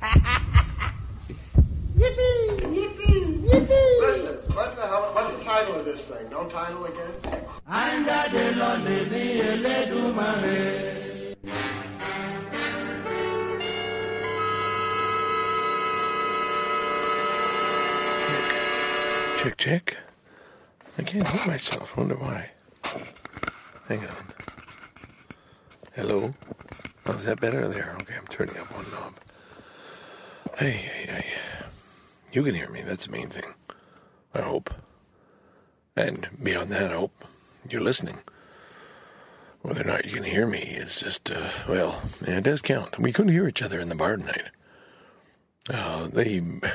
Yippee! Yippee! Yippee! Listen, what's the title of this thing? No title again? Check, check. I can't hear myself. Wonder why. Hang on. Hello? Oh, is that better there? Okay, I'm turning up one knob. Hey. You can hear me. That's the main thing. I hope. And beyond that, I hope you're listening. Whether or not you can hear me is just, well, yeah, it does count. We couldn't hear each other in the bar tonight. The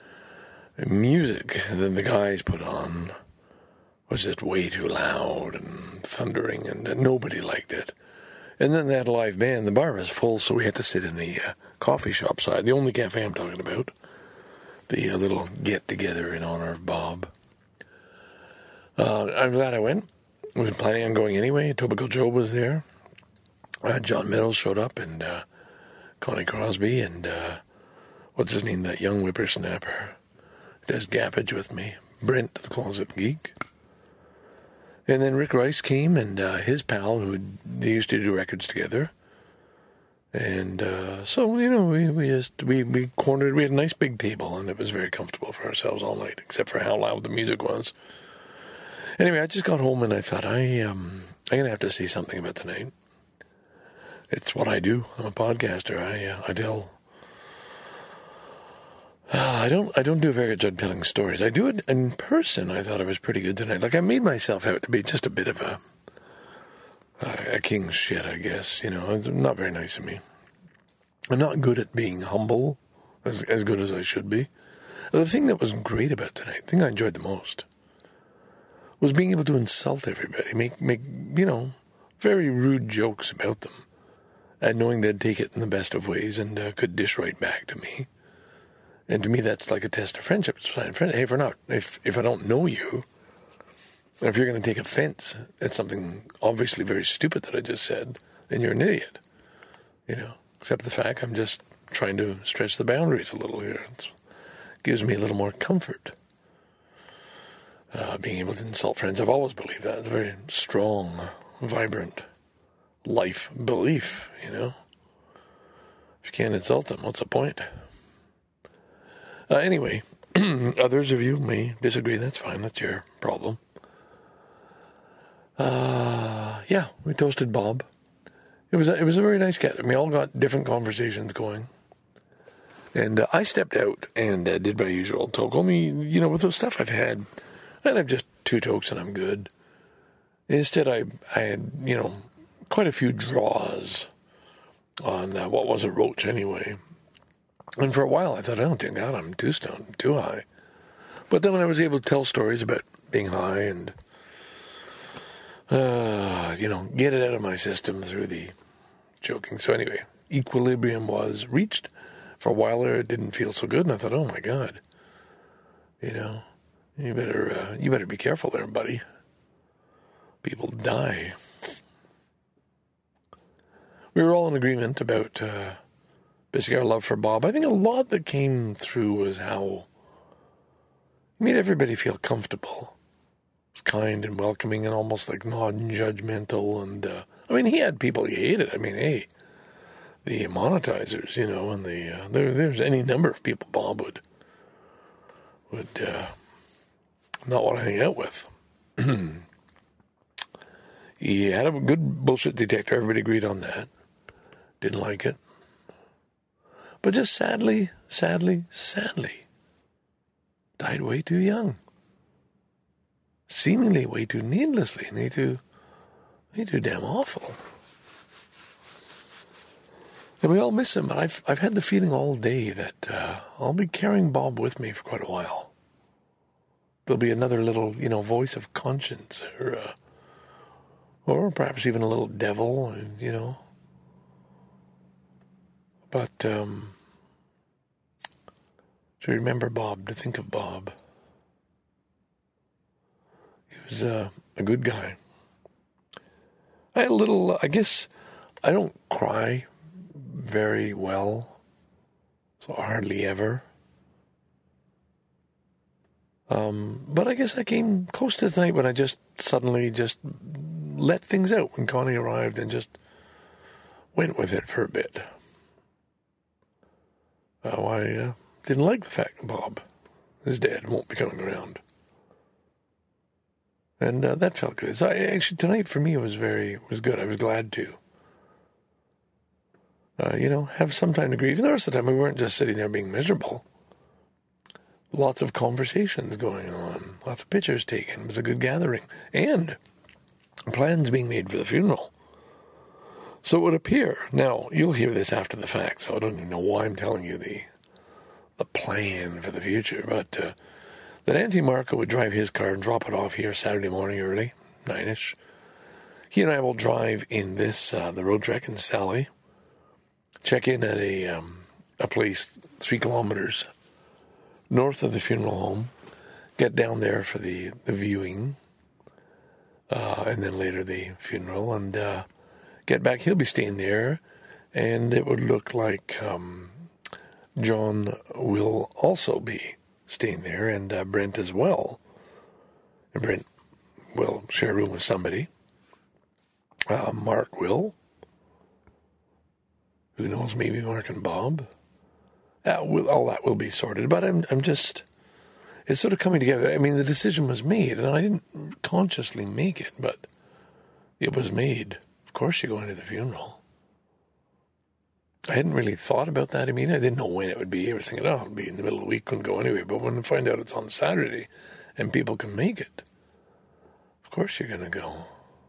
music that the guys put on was just way too loud and thundering, and nobody liked it. And then that live band, the bar was full, so we had to sit in the coffee shop side, the only cafe I'm talking about, the little get-together in honor of Bob. I'm glad I went. I was planning on going anyway. Tobacco Joe was there. John Meadows showed up, and Connie Crosby, and what's his name, that young whippersnapper. Does gappage with me. Brent, the Closet Geek. And then Rick Rice came, and his pal, they used to do records together. And so, you know, we cornered, we had a nice big table, and it was very comfortable for ourselves all night, except for how loud the music was. Anyway, I just got home, and I thought, I'm going to have to say something about tonight. It's what I do. I'm a podcaster. I tell... I don't do a very good job telling stories. I do it in person. I thought I was pretty good tonight. Like, I made myself out to be just a bit of a king's shit, I guess. You know, it's not very nice of me. I'm not good at being humble, as good as I should be. The thing that was great about tonight, the thing I enjoyed the most, was being able to insult everybody, make you know, very rude jokes about them, and knowing they'd take it in the best of ways and could dish right back to me. And to me, that's like a test of friendship. It's fine. Hey, if I don't know you, if you're going to take offense at something obviously very stupid that I just said, then you're an idiot. You know, except the fact I'm just trying to stretch the boundaries a little here. It gives me a little more comfort. Being able to insult friends, I've always believed that. It's a very strong, vibrant life belief, you know. If you can't insult them, what's the point? Anyway, others of you may disagree. That's fine. That's your problem. Yeah, we toasted Bob. It was a very nice gathering. We all got different conversations going. And I stepped out and did my usual toke. Only, you know, with the stuff I've had, I'd have just 2 tokes and I'm good. Instead, I had, you know, quite a few draws on what was a roach anyway. And for a while, I thought, oh, dear God, I'm too stoned, too high. But then when I was able to tell stories about being high and, you know, get it out of my system through the joking. So anyway, equilibrium was reached. For a while there, it didn't feel so good, and I thought, oh, my God. You know, you better be careful there, buddy. People die. We were all in agreement about... basically our love for Bob. I think a lot that came through was how he made everybody feel comfortable. He was kind and welcoming and almost like non-judgmental. And, I mean, he had people he hated. I mean, hey, the monetizers, you know, and there's any number of people Bob would not want to hang out with. He had a good bullshit detector. Everybody agreed on that. Didn't like it. But just sadly, died way too young. Seemingly way too needlessly, and way too damn awful. And we all miss him, but I've had the feeling all day that I'll be carrying Bob with me for quite a while. There'll be another little, you know, voice of conscience, or perhaps even a little devil, you know. But to remember Bob, to think of Bob, he was a good guy. I guess I don't cry very well. So hardly ever. But I guess I came close to tonight when I just suddenly just let things out when Connie arrived and just went with it for a bit. I didn't like the fact Bob, his dad, won't be coming around. And that felt good. So actually tonight for me was good. I was glad to. Have some time to grieve. The rest of the time we weren't just sitting there being miserable. Lots of conversations going on. Lots of pictures taken. It was a good gathering. And plans being made for the funeral. So it would appear, now you'll hear this after the fact, so I don't even know why I'm telling you the plan for the future, but that Anthony Marco would drive his car and drop it off here Saturday morning early, 9ish. He and I will drive in this, the road trek in Sally, check in at a place 3 kilometers north of the funeral home, get down there for the viewing, and then later the funeral, and get back. He'll be staying there, and it would look like John will also be staying there, and Brent as well. And Brent will share a room with somebody. Mark will. Who knows, maybe Mark and Bob. All that will be sorted, but I'm just... It's sort of coming together. I mean, the decision was made, and I didn't consciously make it, but it was made. Of course you're going to the funeral. I hadn't really thought about that. I mean, I didn't know when it would be. I was thinking, it'll be in the middle of the week, couldn't go anyway. But when I find out it's on Saturday and people can make it, of course you're going to go.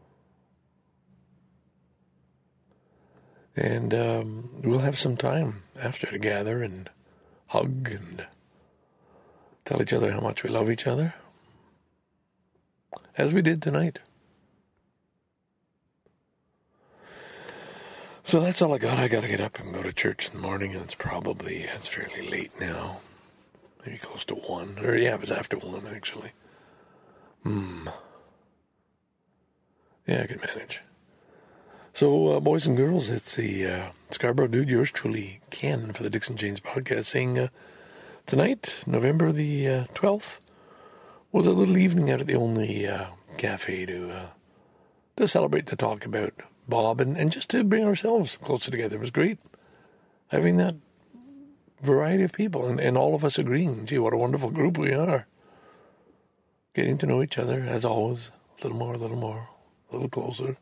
And we'll have some time after to gather and hug and tell each other how much we love each other, as we did tonight. So that's all I got. I got to get up and go to church in the morning, and it's fairly late now. Maybe close to 1. Or, yeah, it was after 1, actually. Yeah, I can manage. So, boys and girls, it's the Scarborough Dude, yours truly, Ken, for the Dixon Janes podcast, saying tonight, November the 12th, was a little evening out at the only cafe to celebrate, to talk about Bob, and just to bring ourselves closer together. It was great having that variety of people, and all of us agreeing, gee, what a wonderful group we are. Getting to know each other, as always, a little more, a little closer.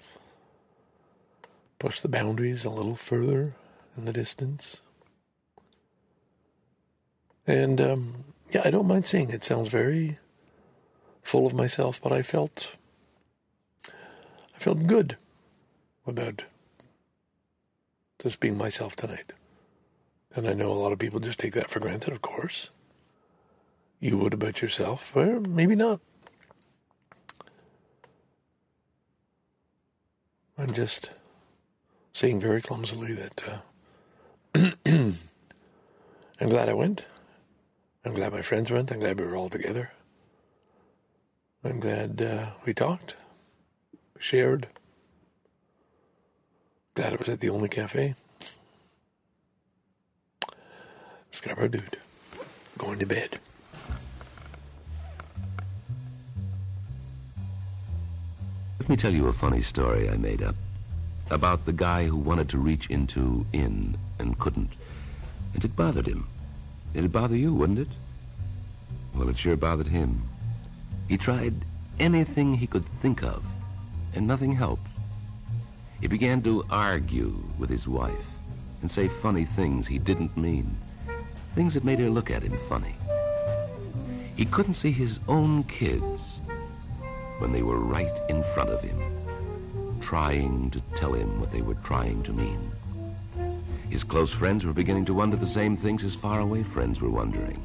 Push the boundaries a little further in the distance. And, I don't mind saying it sounds very full of myself, but I felt good about just being myself tonight. And I know a lot of people just take that for granted, of course. You would about yourself, or maybe not. I'm just saying very clumsily that I'm glad I went. I'm glad my friends went. I'm glad we were all together. I'm glad we talked, shared. Glad it was at the only cafe. Scarborough Dude, going to bed. Let me tell you a funny story I made up about the guy who wanted to reach into in and couldn't. And it bothered him. It'd bother you, wouldn't it? Well, it sure bothered him. He tried anything he could think of, and nothing helped. He began to argue with his wife and say funny things he didn't mean, things that made her look at him funny. He couldn't see his own kids when they were right in front of him, trying to tell him what they were trying to mean. His close friends were beginning to wonder the same things his faraway friends were wondering.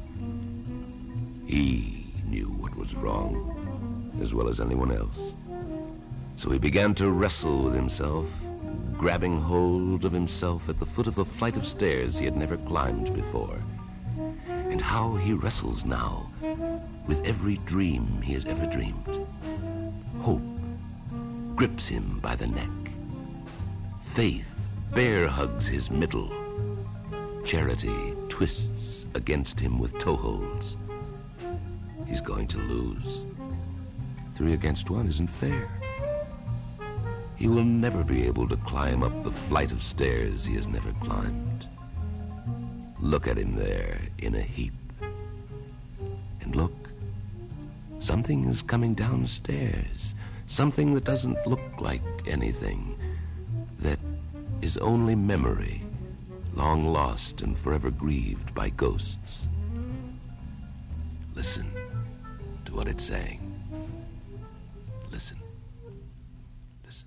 He knew what was wrong as well as anyone else. So he began to wrestle with himself, grabbing hold of himself at the foot of a flight of stairs he had never climbed before. And how he wrestles now with every dream he has ever dreamed. Hope grips him by the neck. Faith bear hugs his middle. Charity twists against him with toeholds. He's going to lose. 3 against 1 isn't fair. He will never be able to climb up the flight of stairs he has never climbed. Look at him there in a heap. And look, something is coming downstairs. Something that doesn't look like anything. That is only memory, long lost and forever grieved by ghosts. Listen to what it's saying. Listen. Listen.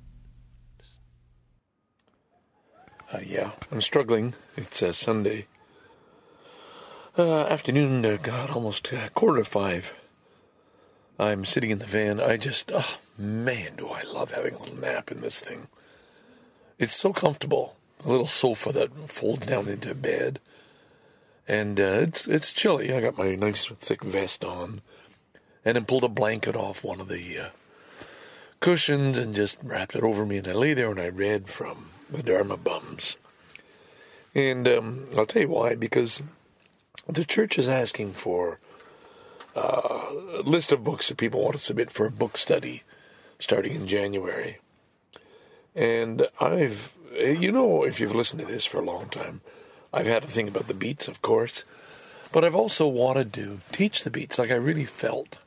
Listen. Yeah, I'm struggling. It's Sunday afternoon, almost 4:45. I'm sitting in the van. Oh man, do I love having a little nap in this thing. It's so comfortable. A little sofa that folds down into a bed. And it's chilly. I got my nice thick vest on. And then pulled a blanket off one of the cushions and just wrapped it over me. And I lay there and I read from the Dharma Bums. And I'll tell you why. Because the church is asking for a list of books that people want to submit for a book study starting in January. And if you've listened to this for a long time, I've had to think about the beats, of course, but I've also wanted to teach the beats like I really felt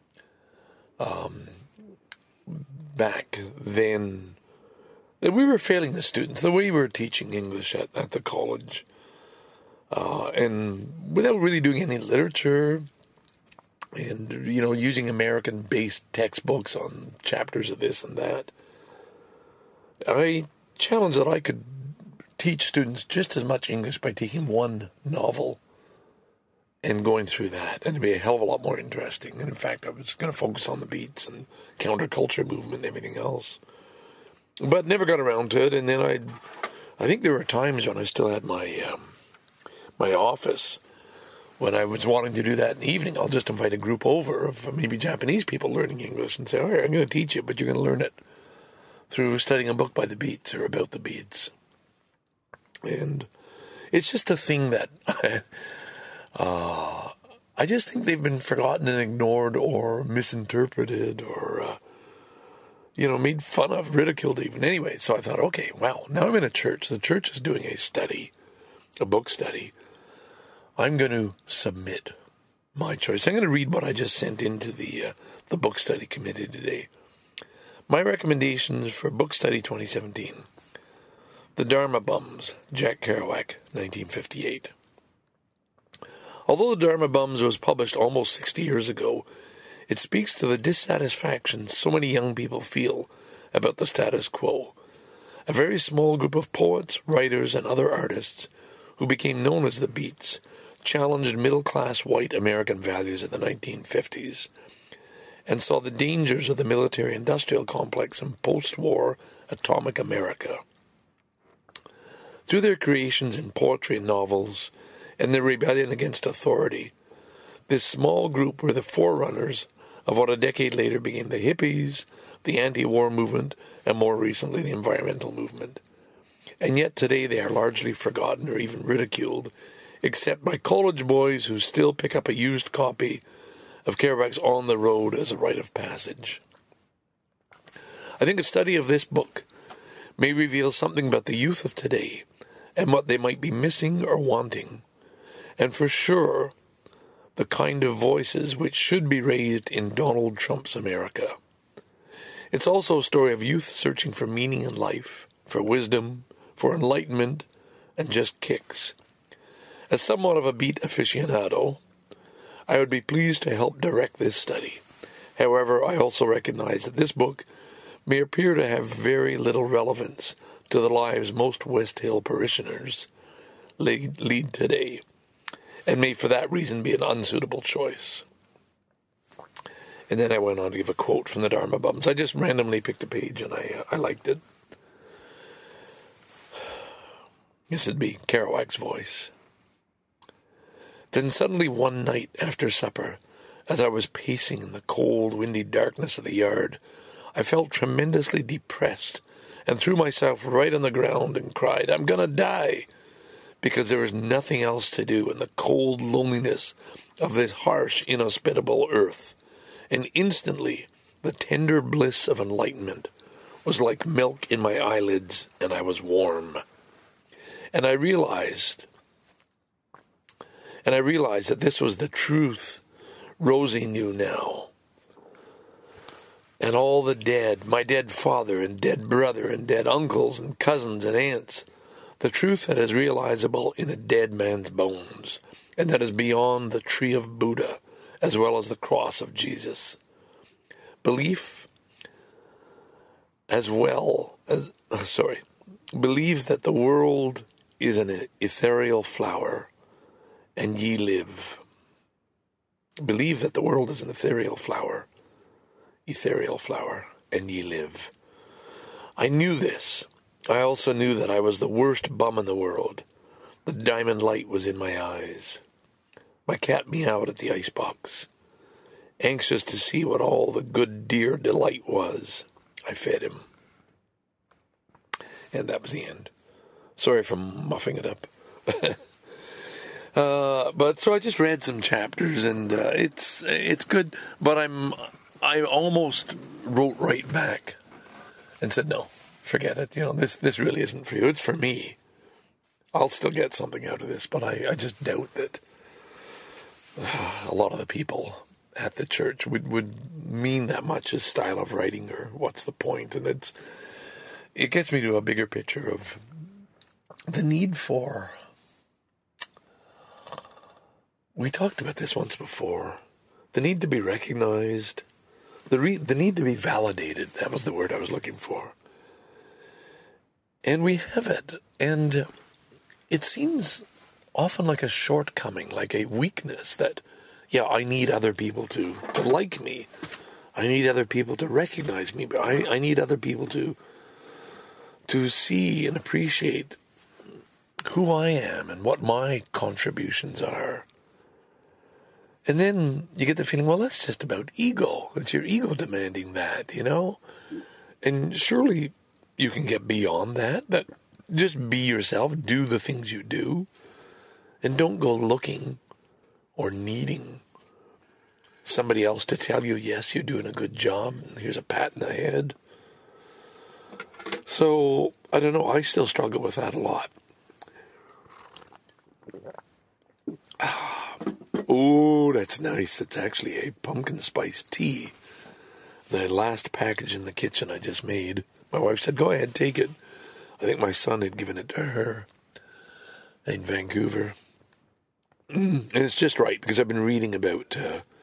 back then that we were failing the students, the way we were teaching English at the college, and without really doing any literature and, using American-based textbooks on chapters of this and that. I challenged that I could teach students just as much English by taking one novel and going through that, and it'd be a hell of a lot more interesting. And in fact, I was going to focus on the beats and counterculture movement and everything else, but never got around to it. And then I think there were times when I still had my office when I was wanting to do that in the evening. I'll just invite a group over of maybe Japanese people learning English and say, all right, I'm going to teach you, but you're going to learn it through studying a book by the Beats or about the Beats. And it's just a thing that I just think they've been forgotten and ignored or misinterpreted or, made fun of, ridiculed even. Anyway, so I thought, okay, wow, now I'm in a church. The church is doing a book study. I'm going to submit my choice. I'm going to read what I just sent into the book study committee today. My recommendations for Book Study 2017. The Dharma Bums, Jack Kerouac, 1958. Although The Dharma Bums was published almost 60 years ago, it speaks to the dissatisfaction so many young people feel about the status quo. A very small group of poets, writers, and other artists who became known as the Beats challenged middle-class white American values in the 1950s and saw the dangers of the military-industrial complex in post-war atomic America. Through their creations in poetry and novels and their rebellion against authority, this small group were the forerunners of what a decade later became the hippies, the anti-war movement, and more recently the environmental movement. And yet today they are largely forgotten or even ridiculed, except by college boys who still pick up a used copy of Kerouac's On the Road as a rite of passage. I think a study of this book may reveal something about the youth of today and what they might be missing or wanting, and for sure, the kind of voices which should be raised in Donald Trump's America. It's also a story of youth searching for meaning in life, for wisdom, for enlightenment, and just kicks. As somewhat of a beat aficionado, I would be pleased to help direct this study. However, I also recognize that this book may appear to have very little relevance to the lives most West Hill parishioners lead today, and may for that reason be an unsuitable choice. And then I went on to give a quote from the Dharma Bums. I just randomly picked a page and I liked it. This would be Kerouac's voice. Then suddenly one night after supper, as I was pacing in the cold, windy darkness of the yard, I felt tremendously depressed and threw myself right on the ground and cried, "I'm going to die," because there was nothing else to do in the cold loneliness of this harsh, inhospitable earth. And instantly, the tender bliss of enlightenment was like milk in my eyelids, and I was warm. And I realized that this was the truth Rosie knew now. And all the dead, my dead father and dead brother and dead uncles and cousins and aunts, the truth that is realizable in a dead man's bones, and that is beyond the tree of Buddha as well as the cross of Jesus. Believe that the world is an ethereal flower, and ye live. Believe that the world is an ethereal flower, and ye live. I knew this. I also knew that I was the worst bum in the world. The diamond light was in my eyes. My cat meowed at the icebox. Anxious to see what all the good dear delight was, I fed him. And that was the end. Sorry for muffing it up. But so I just read some chapters, and it's good. But I almost wrote right back and said, no, forget it. This really isn't for you. It's for me. I'll still get something out of this, but I just doubt that a lot of the people at the church would mean that much as style of writing, or what's the point. And it gets me to a bigger picture of the need for, we talked about this once before, the need to be recognized, the need to be validated. That was the word I was looking for. And we have it. And it seems often like a shortcoming, like a weakness that, I need other people to like me. I need other people to recognize me. But I need other people to see and appreciate who I am and what my contributions are. And then you get the feeling, well, that's just about ego. It's your ego demanding that, And surely you can get beyond that just be yourself, do the things you do, and don't go looking or needing somebody else to tell you, yes, you're doing a good job, and here's a pat in the head. So, I don't know, I still struggle with that a lot. Oh, that's nice. It's actually a pumpkin spice tea. The last package in the kitchen I just made. My wife said, go ahead, take it. I think my son had given it to her in Vancouver. And it's just right, because I've been reading about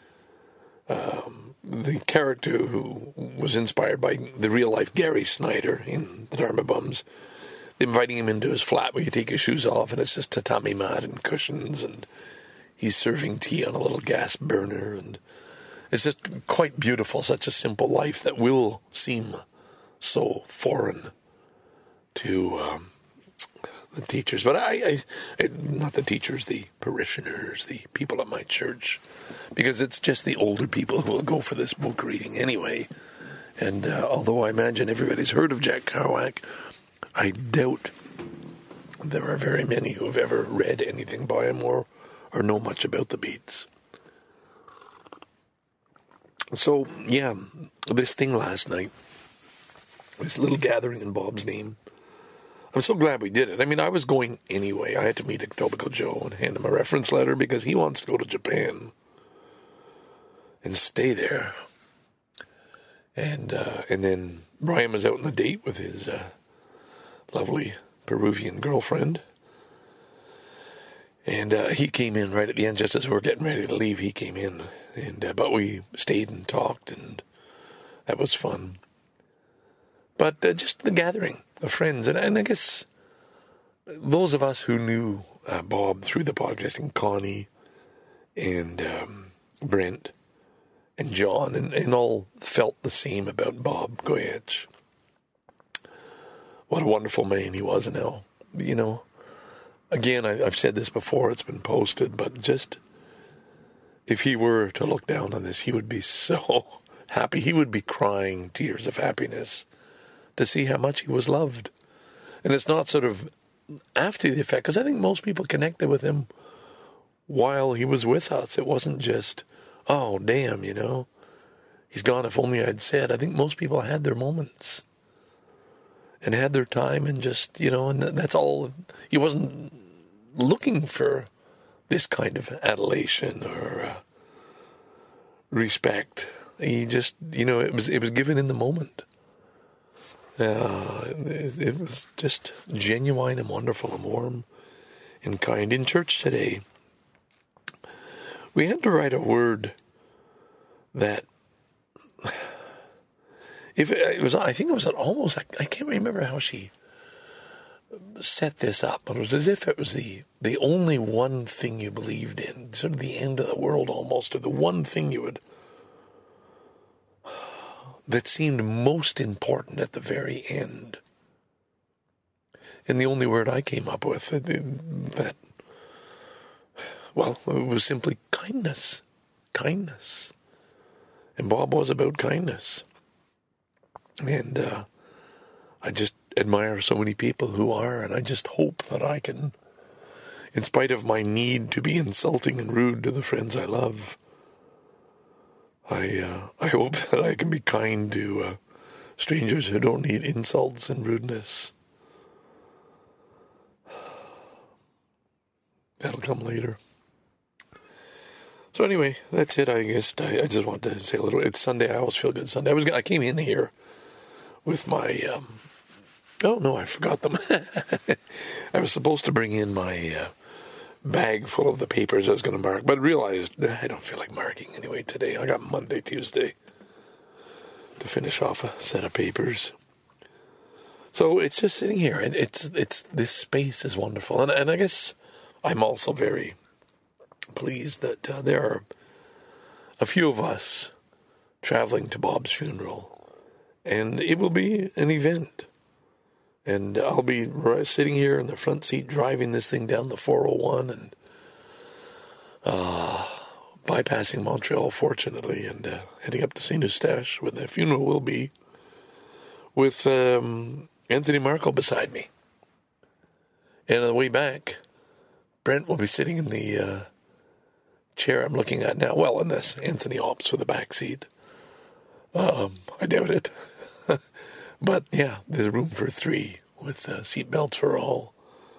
the character who was inspired by the real-life Gary Snyder in The Dharma Bums. They're inviting him into his flat where you take your shoes off, and it's just tatami mat and cushions, and he's serving tea on a little gas burner, and it's just quite beautiful, such a simple life that will seem so foreign to the teachers. But I not the teachers, the parishioners, the people at my church, because it's just the older people who will go for this book reading anyway. And although I imagine everybody's heard of Jack Kerouac, I doubt there are very many who have ever read anything by him or know much about the Beats. So, this thing last night, this little gathering in Bob's name, I'm so glad we did it. I mean, I was going anyway. I had to meet Etobicoke Joe and hand him a reference letter because he wants to go to Japan and stay there. And then Brian was out on a date with his lovely Peruvian girlfriend. And he came in right at the end, just as we were getting ready to leave. He came in, but we stayed and talked, and that was fun. But just the gathering of friends, and I guess those of us who knew Bob through the podcasting, Connie and Brent and John, and all felt the same about Bob Goyetch. What a wonderful man he was now, Again, I've said this before, it's been posted, but just if he were to look down on this, he would be so happy. He would be crying tears of happiness to see how much he was loved. And it's not sort of after the effect, because I think most people connected with him while he was with us. It wasn't just, oh, damn, you know, he's gone, if only I'd said. I think most people had their moments and had their time and just, you know, and that's all. He wasn't looking for this kind of adulation or respect. He just, you know, it was given in the moment. It was just genuine and wonderful and warm and kind. In church today, we had to write a word that, if it was, I think it was almost, I can't remember how she set this up, but it was as if it was the only one thing you believed in, sort of the end of the world almost, or the one thing that seemed most important at the very end. And the only word I came up with, it was simply kindness. Kindness. And Bob was about kindness. And I just admire so many people who are, and I just hope that I can, in spite of my need to be insulting and rude to the friends I love, I hope that I can be kind to strangers who don't need insults and rudeness. That'll come later. So anyway, that's it. I guess I just wanted to say a little. It's Sunday. I always feel good Sunday. I came in here with my. Oh no, I forgot them. I was supposed to bring in my bag full of the papers I was going to mark, but realized I don't feel like marking anyway today. I got Monday, Tuesday to finish off a set of papers. So it's just sitting here. It's this space is wonderful, and I guess I'm also very pleased that there are a few of us traveling to Bob's funeral, and it will be an event. And I'll be sitting here in the front seat driving this thing down the 401 and bypassing Montreal, fortunately, and heading up to St. Eustache, where the funeral will be, with Anthony Marco beside me. And on the way back, Brent will be sitting in the chair I'm looking at now. Well, unless Anthony opts for the back seat. I doubt it. But, yeah, there's room for 3 with seat belts for all.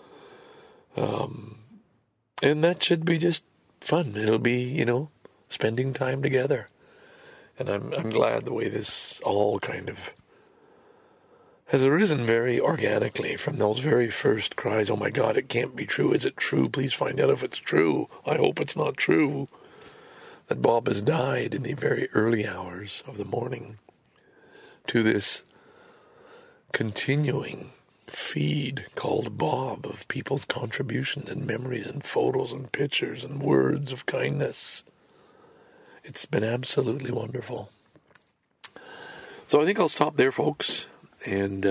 And that should be just fun. It'll be, you know, spending time together. And I'm glad the way this all kind of has arisen very organically from those very first cries, oh my God, it can't be true. Is it true? Please find out if it's true. I hope it's not true. That Bob has died in the very early hours of the morning, to this continuing feed called Bob of people's contributions and memories and photos and pictures and words of kindness. It's been absolutely wonderful. So I think I'll stop there, folks, and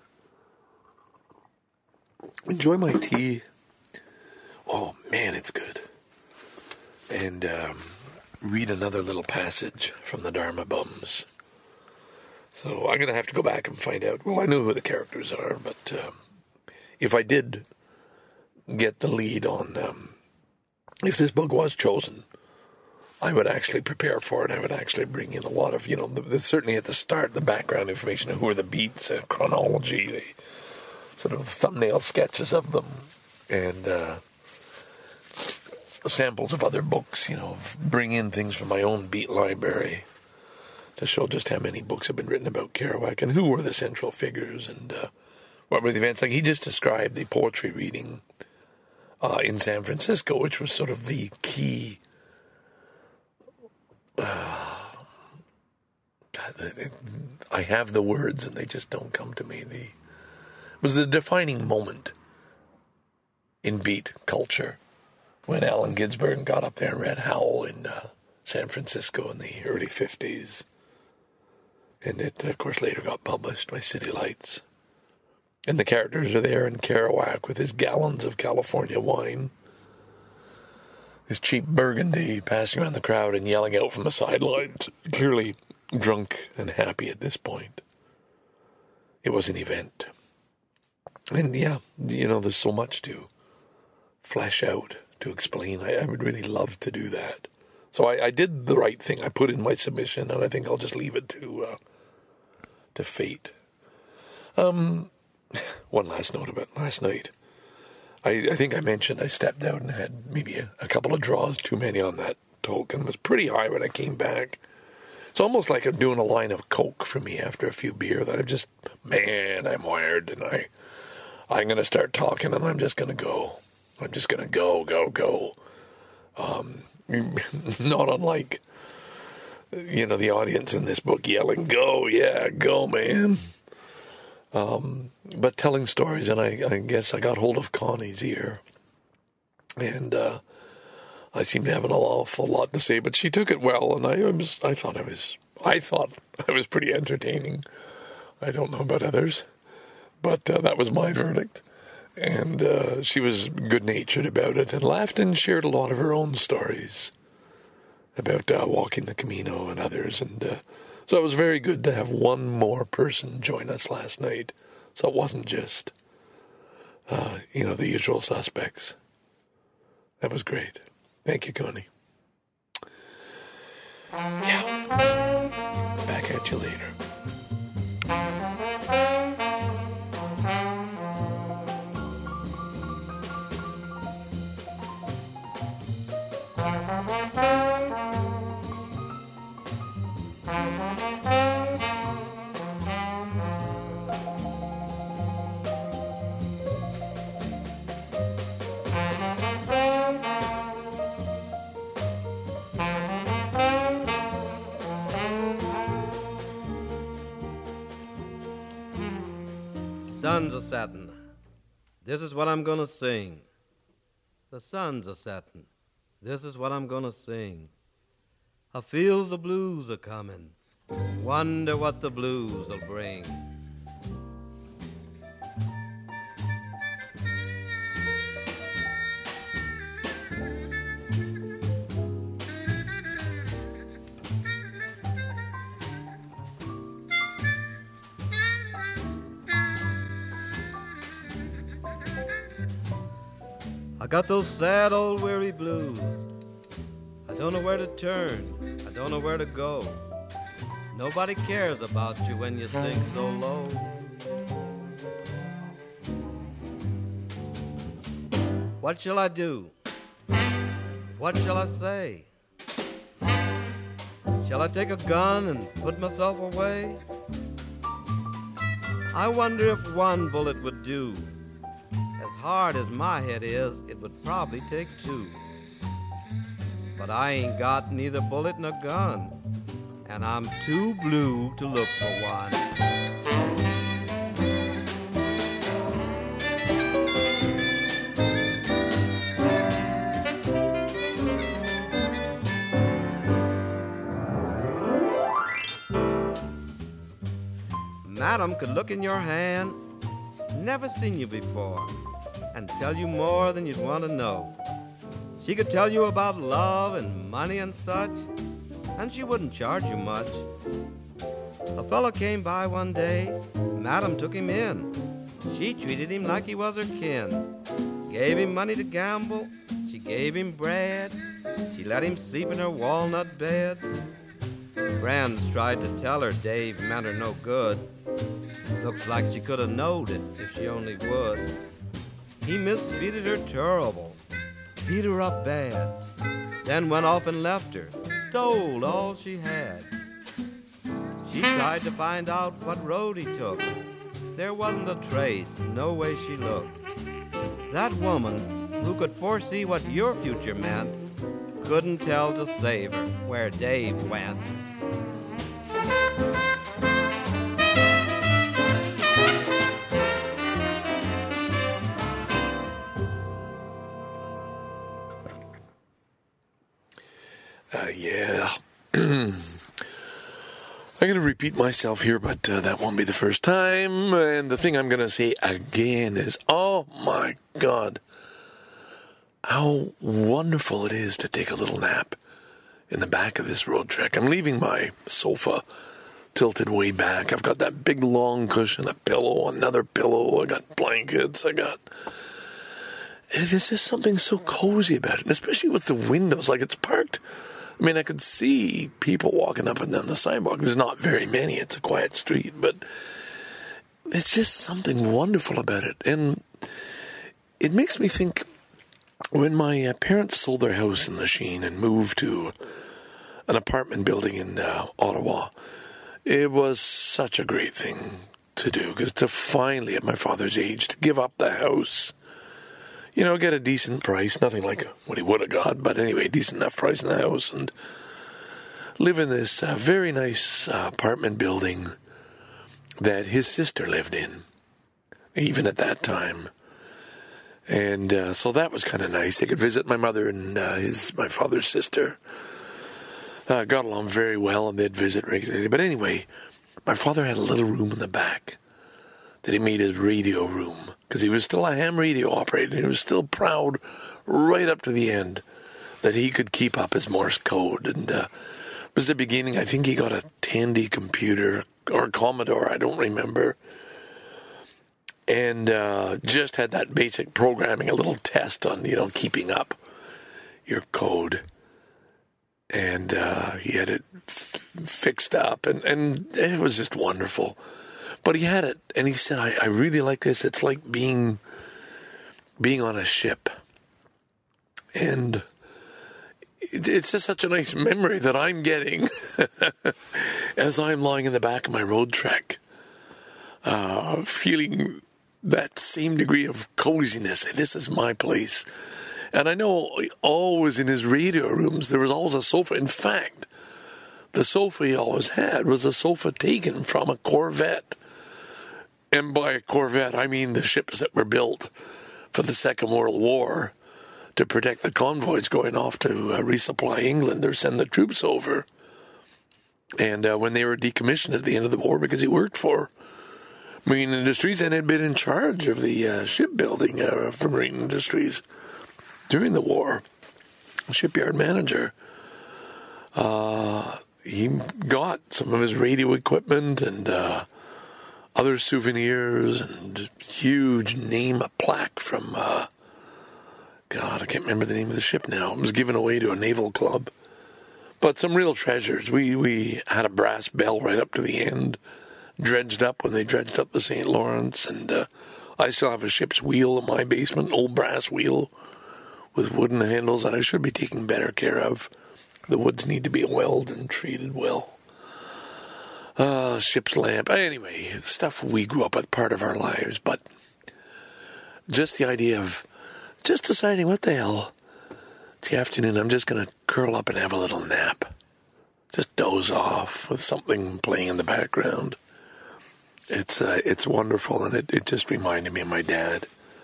enjoy my tea. Oh, man, it's good. And read another little passage from the Dharma Bums. So I'm going to have to go back and find out. Well, I know who the characters are, but if I did get the lead on, if this book was chosen, I would actually prepare for it. I would actually bring in a lot of, you know, certainly at the start, the background information of who are the beats, chronology, the sort of thumbnail sketches of them, and samples of other books, you know, bring in things from my own beat library to show just how many books have been written about Kerouac and who were the central figures and what were the events. Like, he just described the poetry reading in San Francisco, which was sort of the key. I have the words and they just don't come to me. It was the defining moment in beat culture when Allen Ginsberg got up there and read Howl in San Francisco in the early 50s. And it, of course, later got published by City Lights. And the characters are there in Kerouac with his gallons of California wine, his cheap Burgundy, passing around the crowd and yelling out from the sidelines, clearly drunk and happy at this point. It was an event. And yeah, there's so much to flesh out, to explain. I would really love to do that. So I did the right thing. I put in my submission, and I think I'll just leave it to fate. One last note about last night. I think I mentioned I stepped out and had maybe a couple of draws too many on that token. It was pretty high when I came back. It's almost like I'm doing a line of coke for me after a few beer that I'm wired, and I'm going to start talking, and I'm just going to go. I'm just going to go. Not unlike, the audience in this book yelling, go, yeah, go, man. But telling stories, and I guess I got hold of Connie's ear, and I seemed to have an awful lot to say, but she took it well, and I thought I was pretty entertaining. I don't know about others, but that was my verdict. And she was good-natured about it and laughed and shared a lot of her own stories about walking the Camino and others. And so it was very good to have one more person join us last night. So it wasn't just, the usual suspects. That was great. Thank you, Connie. Yeah. Back at you later. Sun's a-settin'. This is what I'm gonna sing. The sun's a-settin'. This is what I'm gonna sing. I feels the blues a-comin'. Wonder what the blues'll bring. I got those sad old weary blues. I don't know where to turn. I don't know where to go. Nobody cares about you when you sing so low. What shall I do? What shall I say? Shall I take a gun and put myself away? I wonder if one bullet would do. As hard as my head is, it would probably take two. But I ain't got neither bullet nor gun, and I'm too blue to look for one. Madam could look in your hand, never seen you before, and tell you more than you'd want to know. She could tell you about love and money and such, and she wouldn't charge you much. A fellow came by one day, Madam took him in. She treated him like he was her kin. Gave him money to gamble, she gave him bread. She let him sleep in her walnut bed. Friends tried to tell her Dave meant her no good. Looks like she could have knowed it if she only would. He mistreated her terrible, beat her up bad, then went off and left her, stole all she had. She tried to find out what road he took. There wasn't a trace, no way she looked. That woman, who could foresee what your future meant, couldn't tell to save her where Dave went. Yeah. I'm going to repeat myself here, but that won't be the first time. And the thing I'm going to say again is, oh my God, how wonderful it is to take a little nap in the back of this road trek. I'm leaving my sofa tilted way back. I've got that big long cushion, a pillow, another pillow. I got blankets. There's just something so cozy about it, especially with the windows. Like, it's parked. I mean, I could see people walking up and down the sidewalk. There's not very many. It's a quiet street, but it's just something wonderful about it. And it makes me think, when my parents sold their house in Lachine and moved to an apartment building in Ottawa, it was such a great thing to do, because to finally, at my father's age, to give up the house, you know, get a decent price, nothing like what he would have got, but anyway, decent enough price in the house, and live in this very nice apartment building that his sister lived in, even at that time. And so that was kind of nice. They could visit my mother and my father's sister. Got along very well, and they'd visit regularly. But anyway, my father had a little room in the back that he made his radio room, because he was still a ham radio operator, and he was still proud right up to the end that he could keep up his Morse code. And it was the beginning. I think he got a Tandy computer or a Commodore, I don't remember. And just had that basic programming, a little test on, you know, keeping up your code. And he had it fixed up, and it was just wonderful. But he had it, and he said, I really like this. It's like being on a ship. And it's just such a nice memory that I'm getting as I'm lying in the back of my road trek, feeling that same degree of coziness. This is my place. And I know always in his radio rooms, there was always a sofa. In fact, the sofa he always had was a sofa taken from a Corvette. And by a Corvette, I mean the ships that were built for the Second World War to protect the convoys going off to resupply England or send the troops over. And when they were decommissioned at the end of the war, because he worked for Marine Industries and had been in charge of the shipbuilding for Marine Industries during the war, shipyard manager, he got some of his radio equipment and other souvenirs and huge name, a plaque from, God, I can't remember the name of the ship now. It was given away to a naval club. But some real treasures. We had a brass bell right up to the end, dredged up when they dredged up the St. Lawrence, and I still have a ship's wheel in my basement, an old brass wheel with wooden handles that I should be taking better care of. The woods need to be oiled and treated well. Ship's lamp. Anyway, stuff we grew up with, part of our lives, but just the idea of just deciding, what the hell, it's the afternoon, I'm just going to curl up and have a little nap. Just doze off with something playing in the background. It's wonderful, and it just reminded me of my dad.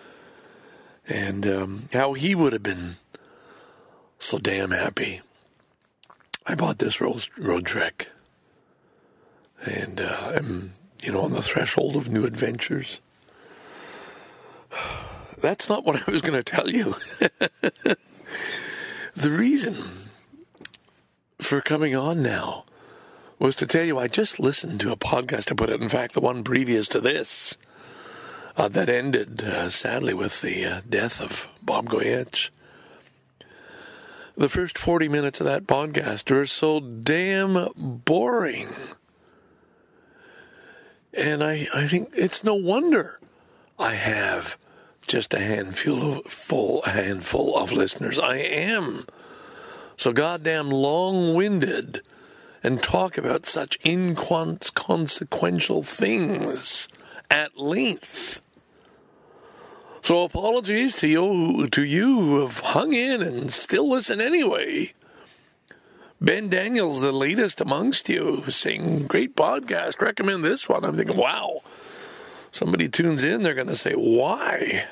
And how he would have been so damn happy. I bought this road trek. And I'm, on the threshold of new adventures. That's not what I was going to tell you. The reason for coming on now was to tell you I just listened to a podcast I put out, in fact, the one previous to this, that ended, sadly, with the death of Bob Goyetch. The first 40 minutes of that podcast are so damn boring. And I think it's no wonder I have just a handful of listeners. I am so goddamn long-winded and talk about such inconsequential things at length. So apologies to you who have hung in and still listen anyway. Ben Daniels, the latest amongst you, saying, great podcast, recommend this one. I'm thinking, wow. Somebody tunes in, they're going to say, why?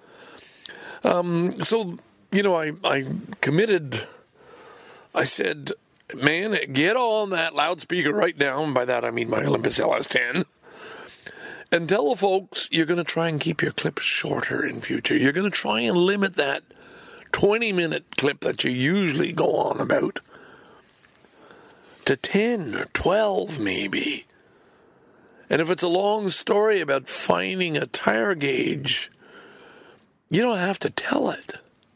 So, I committed. I said, man, get on that loudspeaker right now. And by that, I mean my Olympus LS10. And tell the folks you're going to try and keep your clips shorter in future. You're going to try and limit that 20-minute clip that you usually go on about to 10 or 12 maybe. And if it's a long story about finding a tire gauge, you don't have to tell it.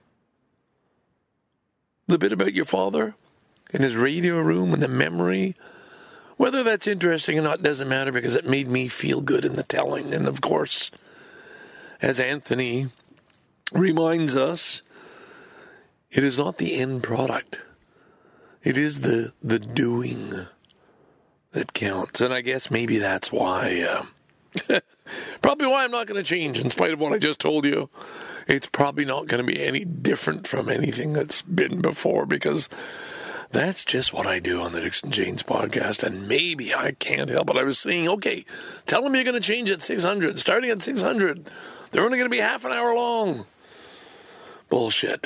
The bit about your father in his radio room and the memory, whether that's interesting or not doesn't matter, because it made me feel good in the telling. And of course, as Anthony reminds us, it is not the end product. It is the doing that counts. And I guess maybe that's why, probably why I'm not going to change in spite of what I just told you. It's probably not going to be any different from anything that's been before, because that's just what I do on the Dixon Janes podcast, and maybe I can't help it. I was saying, okay, tell them you're going to change at 600. Starting at 600, they're only going to be half an hour long. Bullshit.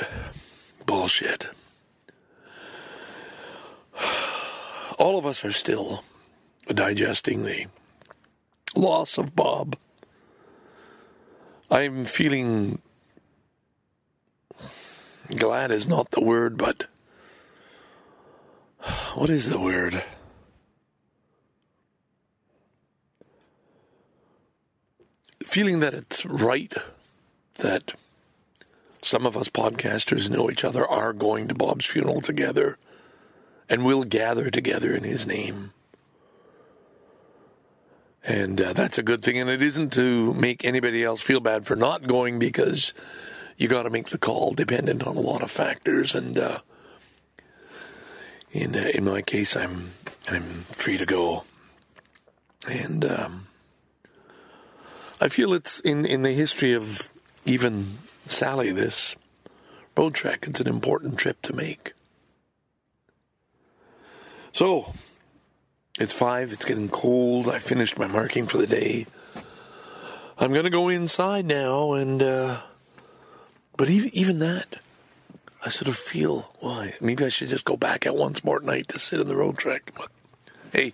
All of us are still digesting the loss of Bob. I'm feeling glad is not the word, but what is the word? Feeling that it's right that some of us podcasters know each other, are going to Bob's funeral together, and will gather together in his name. And that's a good thing, and it isn't to make anybody else feel bad for not going, because you got to make the call dependent on a lot of factors. And in my case, I'm free to go, and I feel it's in the history of even Sally, this road trek, it's an important trip to make. So, it's 5, it's getting cold, I finished my marking for the day. I'm going to go inside now, and, but even that, I sort of feel, why, maybe I should just go back at once more night to sit in the road trek. But, hey,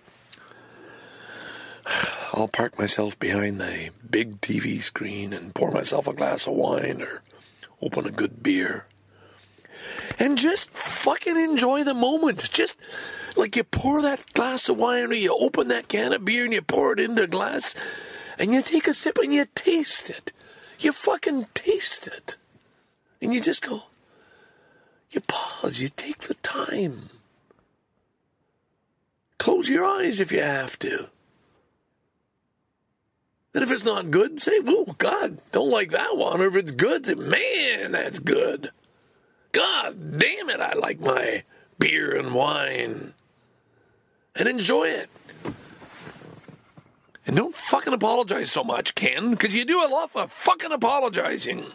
I'll park myself behind the big TV screen and pour myself a glass of wine or open a good beer and just fucking enjoy the moment. Just like you pour that glass of wine or you open that can of beer and you pour it into a glass and you take a sip and you taste it. You fucking taste it. And you just go, you pause, you take the time. Close your eyes if you have to. And if it's not good, say, oh, God, don't like that one. Or if it's good, say, man, that's good. God damn it, I like my beer and wine. And enjoy it. And don't fucking apologize so much, Ken, because you do a lot of fucking apologizing.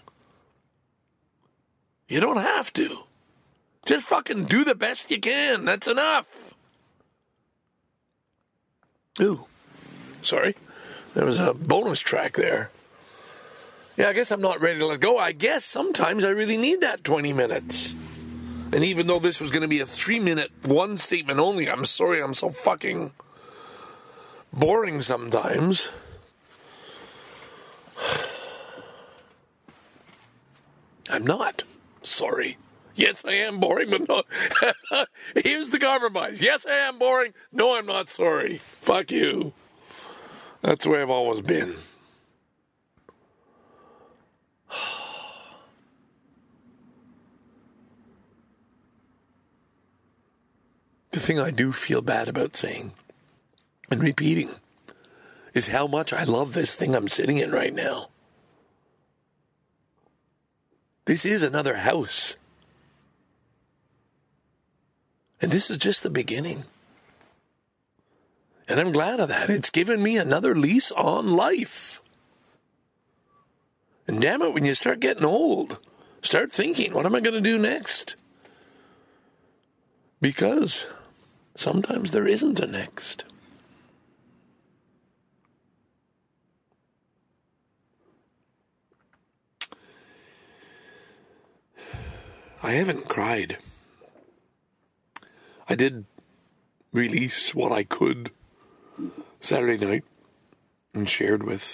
You don't have to. Just fucking do the best you can. That's enough. Ooh, sorry. There was a bonus track there. Yeah, I guess I'm not ready to let go. I guess sometimes I really need that 20 minutes. And even though this was going to be a 3-minute, one statement only, I'm sorry I'm so fucking boring sometimes. I'm not sorry. Yes, I am boring, but no. Here's the compromise. Yes, I am boring. No, I'm not sorry. Fuck you. That's the way I've always been. The thing I do feel bad about saying and repeating is how much I love this thing I'm sitting in right now. This is another house. And this is just the beginning. And I'm glad of that. It's given me another lease on life. And damn it, when you start getting old, start thinking, what am I going to do next? Because sometimes there isn't a next. I haven't cried. I did release what I could Saturday night and shared with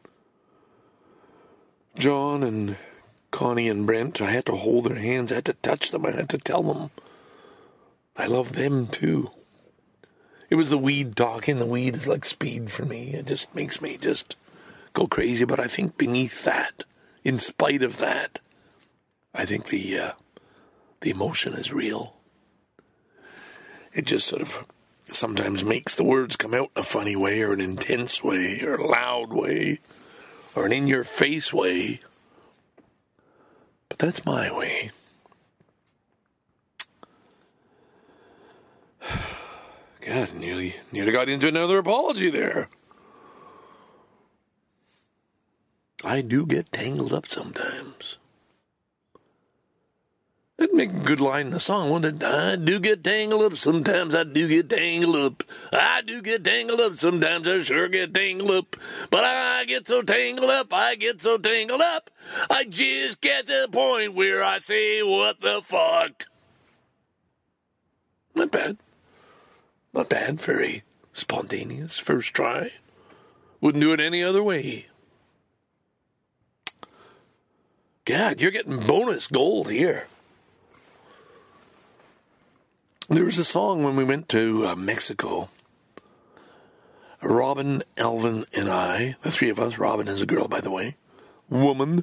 John and Connie and Brent. I had to hold their hands. I had to touch them. I had to tell them I love them too. It was the weed talking. The weed is like speed for me. It just makes me just go crazy. But I think beneath that, in spite of that, I think the emotion is real. It just sort of sometimes makes the words come out in a funny way, or an intense way, or a loud way, or an in-your-face way. But that's my way. God, nearly got into another apology there. I do get tangled up sometimes. That'd make a good line in the song, wouldn't it? I do get tangled up sometimes. I do get tangled up. I do get tangled up sometimes. I sure get tangled up. But I get so tangled up. I get so tangled up. I just get to the point where I say, what the fuck? Not bad. Not bad. Very spontaneous. First try. Wouldn't do it any other way. God, you're getting bonus gold here. There was a song when we went to Mexico. Robin, Alvin, and I, the three of us. Robin is a girl, by the way. Woman.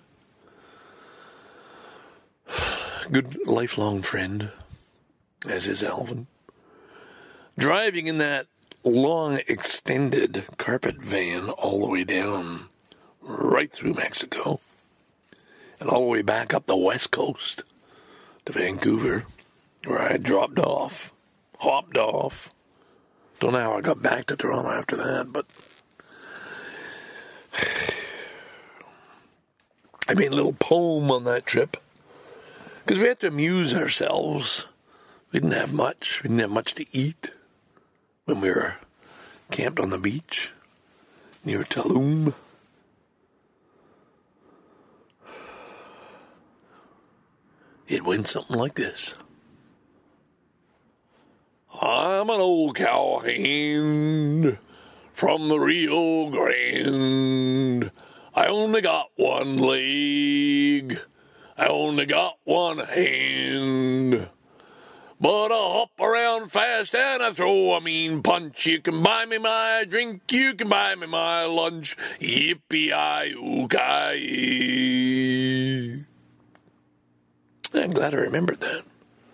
Good lifelong friend, as is Alvin. Driving in that long, extended carpet van all the way down, right through Mexico, and all the way back up the west coast to Vancouver, where I hopped off. Don't know how I got back to Toronto after that, but I made a little poem on that trip, because we had to amuse ourselves. We didn't have much. We didn't have much to eat when we were camped on the beach near Tulum. It went something like this. I'm an old cowhand from the Rio Grande. I only got one leg. I only got one hand. But I hop around fast and I throw a mean punch. You can buy me my drink, you can buy me my lunch. Yippee-yi-oo-ki-yi. I'm glad I remembered that.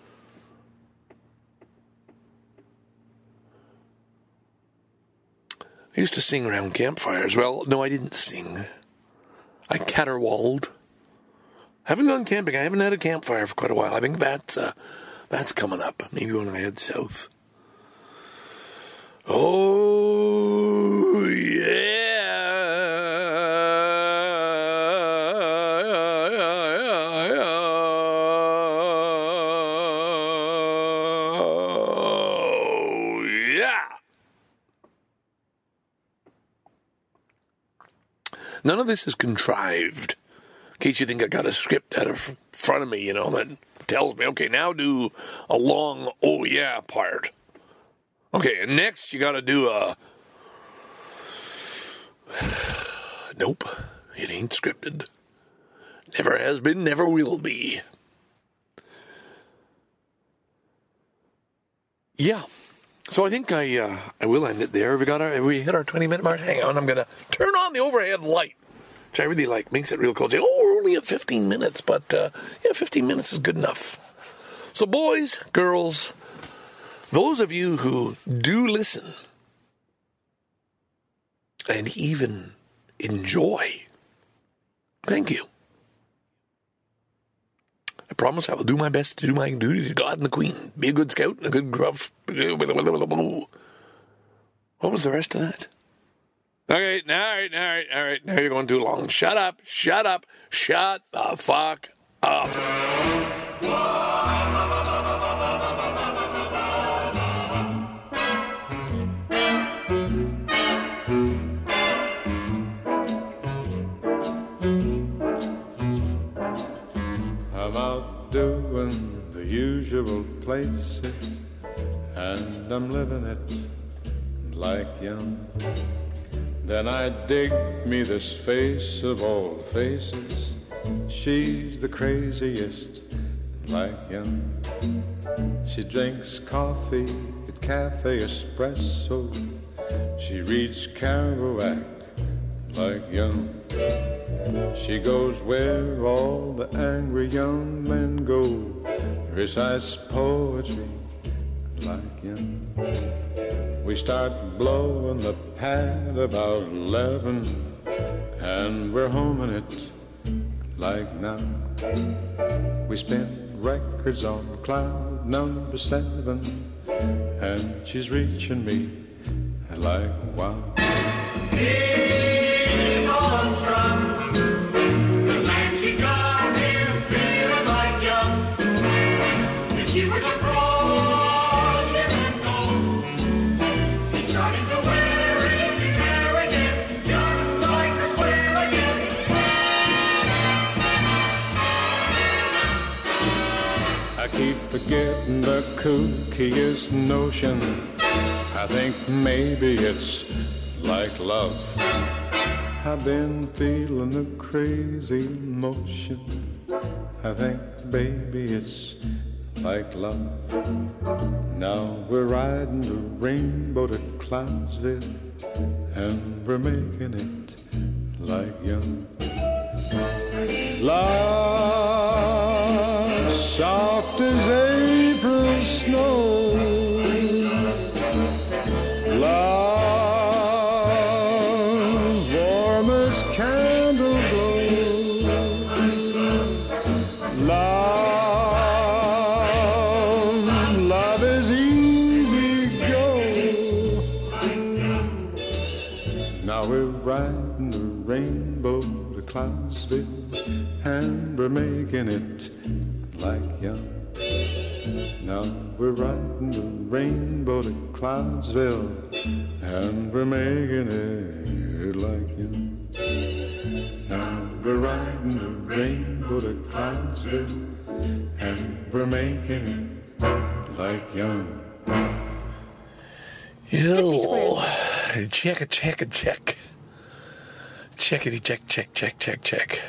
I used to sing around campfires. Well, no, I didn't sing. I caterwauled. Haven't gone camping. I haven't had a campfire for quite a while. I think that's coming up. Maybe when I head south. Oh, yeah. Oh, yeah. None of this is contrived. In case you think I got a script out of front of me, that tells me, okay, now do a long, oh yeah part. Okay, and next you got to do a... Nope, it ain't scripted. Never has been, never will be. Yeah, so I think I will end it there. Have we hit our 20-minute mark? Hang on, I'm going to turn on the overhead light, which I really like. Makes it real cool. We're only at 15 minutes, but 15 minutes is good enough. So boys, girls, those of you who do listen and even enjoy, thank you. I promise I will do my best to do my duty to God and the Queen. Be a good scout and a good gruff. What was the rest of that? Okay, all right. Now you're going too long. Shut up. Shut the fuck up. I'm out doing the usual places, and I'm living it like young. Then I dig me this face of all faces. She's the craziest, like young. She drinks coffee at cafe espresso. She reads Kerouac like young. She goes where all the angry young men go, recites poetry like young. We start blowing the pad about 11, and we're home in it like now. We spin records on cloud number 7, and she's reaching me like wow. He's all strung, the man she's got him feeling like young. If she were to brush him and go, he's starting to wear in his hair again, just like the square again. I keep forgetting the kookiest notion. I think maybe it's like love. I've been feeling a crazy motion. I think, baby, it's like love. Now we're riding the rainbow to Cloudsville, and we're making it like young. Love, soft as April snow. Love, warm as candle glow. Love is easy go. Now we're riding the rainbow to Cloudsville, and we're making it like young. Now we're riding the rainbow to Cloudsville, and we're making it like young. Now we're riding the rainbow to Cloudsville, and we're making it like young. Ew. Check. Checkity check.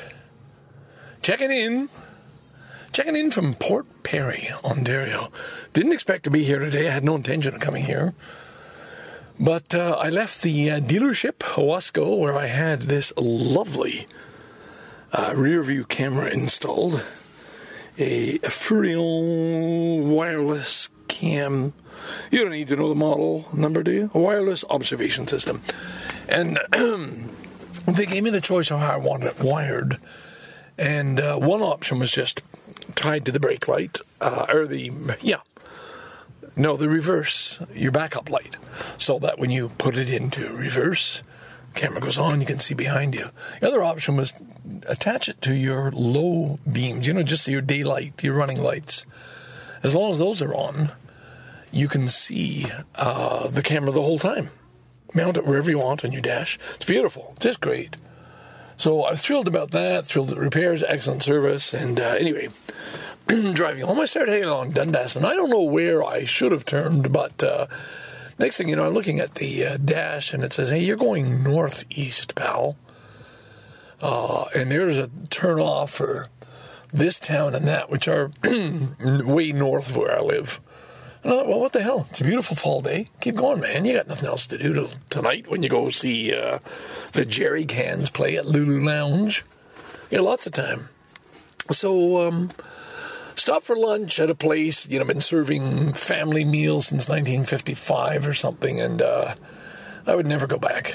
Checking in from Port Perry, Ontario. Didn't expect to be here today. I had no intention of coming here. But I left the dealership, Owasco, where I had this lovely rear view camera installed. A Furion wireless cam. You don't need to know the model number, do you? A wireless observation system. And they gave me the choice of how I wanted it wired. And one option was just tied to the brake light, the reverse, your backup light, so that when you put it into reverse, camera goes on, you can see behind you. The other option was attach it to your low beams, just your daylight, your running lights. As long as those are on, you can see the camera the whole time. Mount it wherever you want on your dash. It's beautiful, just great. So I was thrilled about that, thrilled at the repairs, excellent service, and anyway, driving home, I started heading along Dundas, and I don't know where I should have turned, but next thing you know, I'm looking at the dash, and it says, hey, you're going northeast, pal. And there's a turn off for this town and that, which are way north of where I live. And I thought, well, what the hell? It's a beautiful fall day. Keep going, man. You got nothing else to do tonight when you go see the Jerry Cans play at Lulu Lounge. You got lots of time. So, stopped for lunch at a place, been serving family meals since 1955 or something, and I would never go back.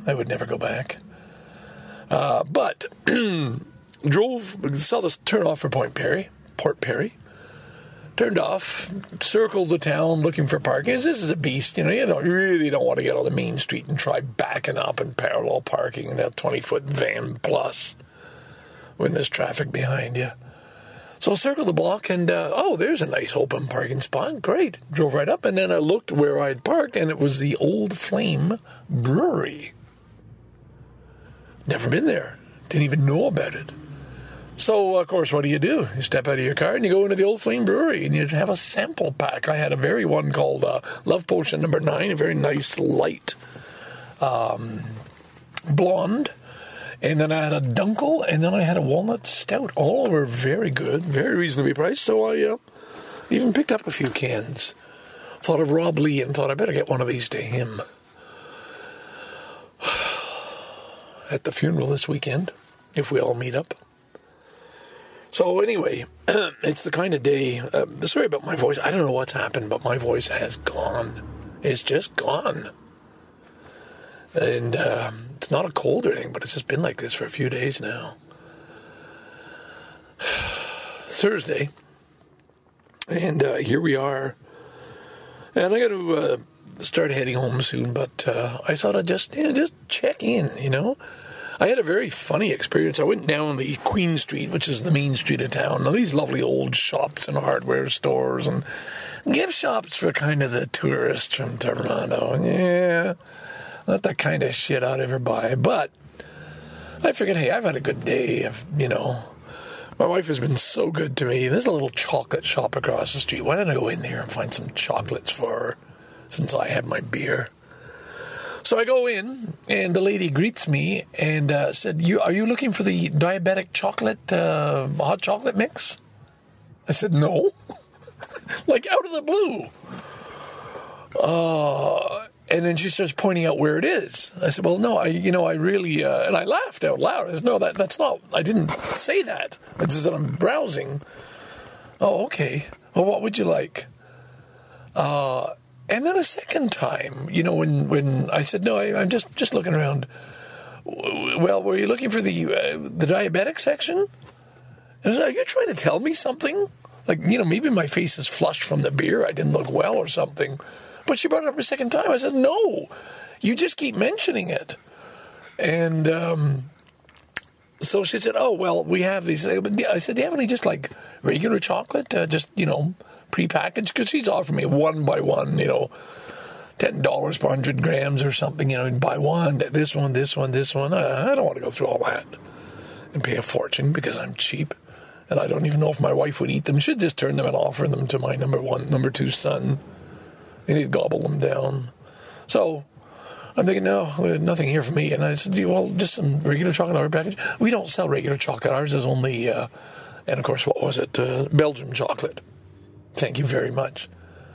But saw this turn off for Port Perry. Turned off, circled the town looking for parking. This is a beast, you really don't want to get on the main street and try backing up and parallel parking in a 20-foot van plus when there's traffic behind you. So I circled the block and, there's a nice open parking spot. Great. Drove right up, and then I looked where I had parked, and it was the Old Flame Brewery. Never been there. Didn't even know about it. So, of course, what do? You step out of your car and you go into the Old Flame Brewery and you have a sample pack. I had a very one called Love Potion No. 9, a very nice light blonde. And then I had a Dunkel, and then I had a Walnut Stout. All were very good, very reasonably priced. So I even picked up a few cans. thought of Rob Lee and thought I better get one of these to him at the funeral this weekend, if we all meet up. So anyway, it's the kind of day, sorry about my voice, I don't know what's happened, but my voice has gone. It's just gone. And it's not a cold or anything, but it's just been like this for a few days now. Thursday, and here we are. And I got to start heading home soon, but I thought I'd just check in, you know. I had a very funny experience. I went down the Queen Street, which is the main street of town. Now, these lovely old shops and hardware stores and gift shops for kind of the tourists from Toronto. Yeah, not the kind of shit I'd ever buy. But I figured, hey, I've had a good day. My wife has been so good to me. There's a little chocolate shop across the street. Why don't I go in there and find some chocolates for her since I had my beer? So I go in, and the lady greets me and said, are you looking for the diabetic chocolate, hot chocolate mix? I said, no. Like, out of the blue. And then she starts pointing out where it is. I said, well, no, I really, and I laughed out loud. I said, no, that's not, I didn't say that. I just said, I'm browsing. Oh, okay. Well, what would you like? And then a second time, when I said, no, I'm just looking around. Well, were you looking for the diabetic section? And I said, are you trying to tell me something? Like, maybe my face is flushed from the beer. I didn't look well or something. But she brought it up a second time. I said, no, you just keep mentioning it. And so she said, oh, well, we have these. I said, do you have any just like regular chocolate? Just, prepackaged? Because she's offering me one by one, $10 per 100 grams or something, and buy one, this one. I don't want to go through all that and pay a fortune because I'm cheap. And I don't even know if my wife would eat them. She'd just turn them and offer them to my number two son. And he'd gobble them down. So I'm thinking, no, there's nothing here for me. And I said, well, just some regular chocolate bar package. We don't sell regular chocolate. Ours is only, and of course, what was it? Belgian chocolate. Thank you very much.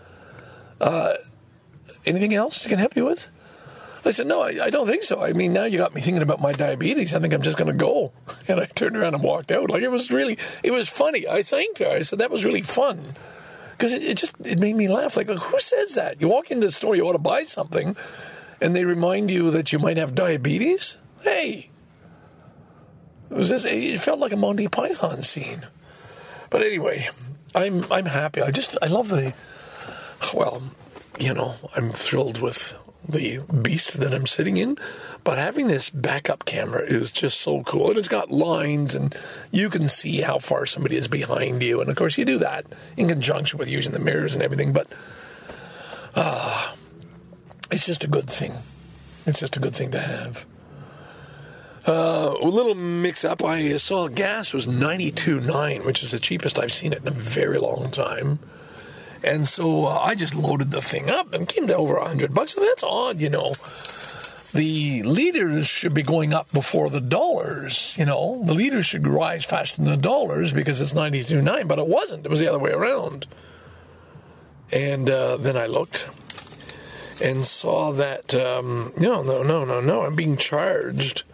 Anything else I can help you with? I said, no, I don't think so. I mean, now you got me thinking about my diabetes. I think I'm just going to go. And I turned around and walked out. Like, it was funny. I thanked her. I said, that was really fun. Because it made me laugh. Like, who says that? You walk into the store, you want to buy something, and they remind you that you might have diabetes? Hey. It felt like a Monty Python scene. But anyway, I'm happy. I love I'm thrilled with the beast that I'm sitting in, but having this backup camera is just so cool. And it's got lines, and you can see how far somebody is behind you. And of course, you do that in conjunction with using the mirrors and everything. But it's just a good thing. It's just a good thing to have. A little mix-up. I saw gas was $92.9, which is the cheapest I've seen it in a very long time. And so I just loaded the thing up and came to over $100. So that's odd, The liters should be going up before the dollars, The liters should rise faster than the dollars because it's $92.9, but it wasn't. It was the other way around. And then I looked and saw that, no, I'm being charged,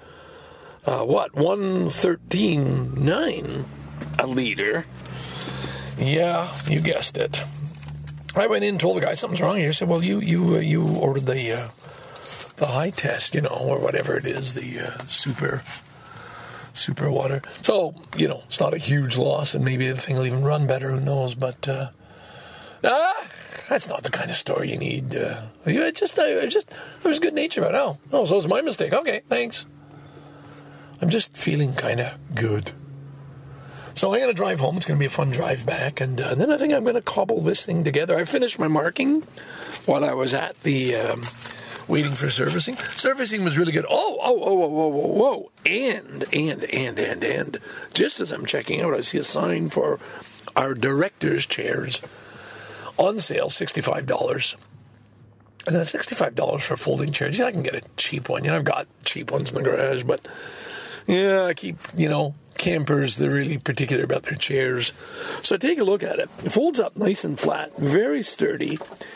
$113.9 a liter. Yeah, you guessed it. I went in and told the guy something's wrong here. He said, well, you ordered the high test, or whatever it is, the super water. So, it's not a huge loss, and maybe the thing will even run better, who knows, but that's not the kind of story you need. It was good nature about it. Oh, so it's my mistake. Okay, thanks. I'm just feeling kind of good. So I'm going to drive home. It's going to be a fun drive back. And then I think I'm going to cobble this thing together. I finished my marking while I was at the waiting for servicing. Servicing was really good. Whoa. And just as I'm checking out, I see a sign for our director's chairs on sale, $65. And that's $65 for folding chairs. Yeah, I can get a cheap one. I've got cheap ones in the garage, but yeah, I keep, campers, they're really particular about their chairs. So take a look at it. It folds up nice and flat, very sturdy,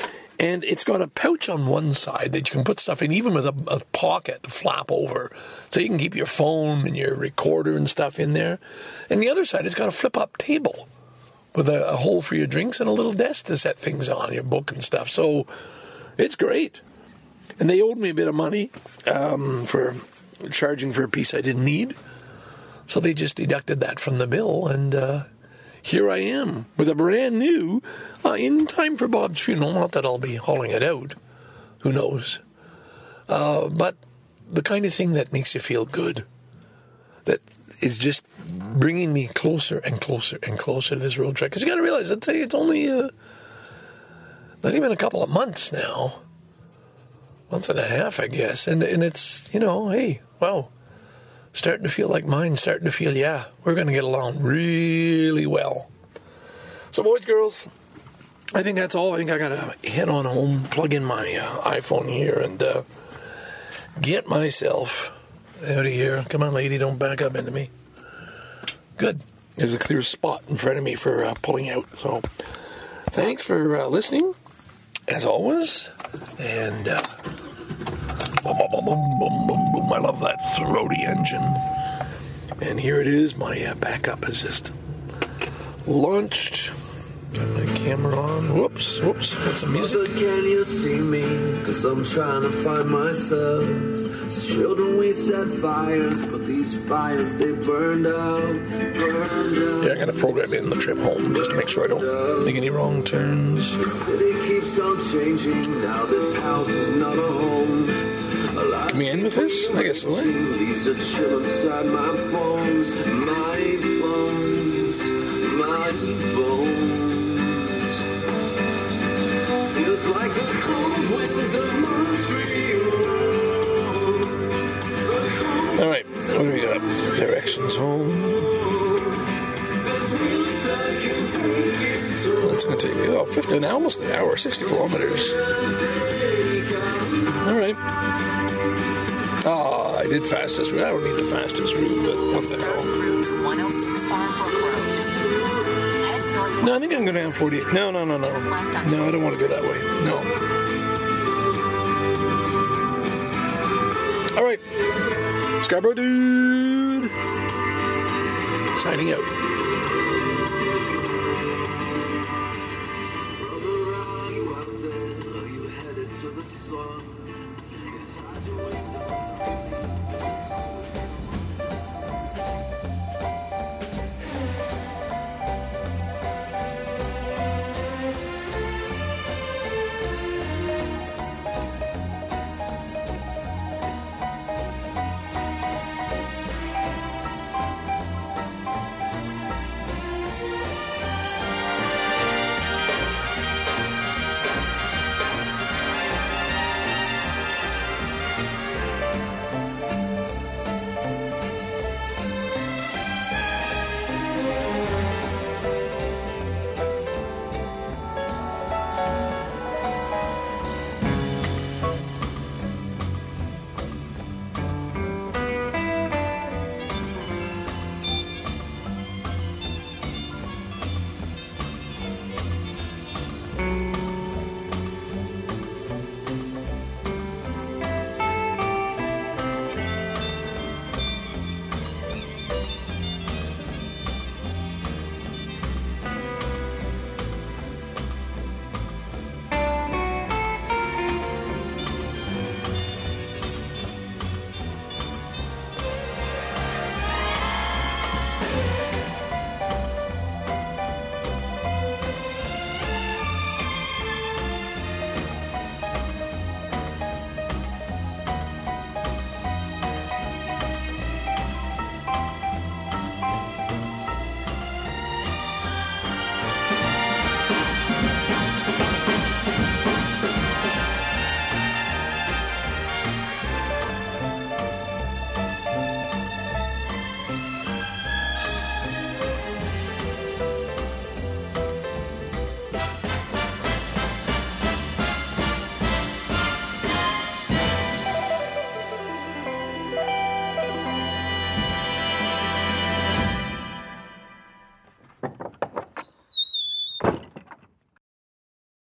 And it's got a pouch on one side that you can put stuff in, even with a pocket to flap over. So you can keep your phone and your recorder and stuff in there. And the other side, it's got a flip-up table with a hole for your drinks and a little desk to set things on, your book and stuff. So it's great. And they owed me a bit of money for charging for a piece I didn't need. So they just deducted that from the bill, and here I am with a brand new, in time for Bob's funeral. Not that I'll be hauling it out. Who knows? But the kind of thing that makes you feel good, that is just bringing me closer and closer and closer to this road trip. Because you got to realize, I'd say it's only not even a couple of months now. Month and a half, I guess. And it's, hey, wow. Starting to feel like mine, starting to feel, yeah, we're going to get along really well. So, boys, girls, I think that's all. I think I got to head on home, plug in my iPhone here, and get myself out of here. Come on, lady, don't back up into me. Good. There's a clear spot in front of me for pulling out. So, thanks for listening, as always. And boom, boom, boom, boom, boom, boom, boom. I love that throaty engine. And here it is. My backup has just launched. Got my camera on. Whoops. Got some music. Can you see me? 'Cause I'm trying to find myself. As children we set fires, but these fires they burned out. Yeah, I got to program in the trip home just to make sure I don't make any wrong turns. The city keeps on changing. Now this house is not a home. Can we end with this? I guess so. These are chill inside my bones. My bones. My bones. Feels like the cold winds of Montreal. All right, what do we got? Directions home. That's going to take me 50, now almost an hour, 60 kilometers. All right. I did fastest route. I don't need the fastest route, but what the hell? Route 106 Farmbrook Road. Head north. No, I think I'm going to have 48. No. No, I don't want to go that way. No. All right. Scarborough Dude. Signing out.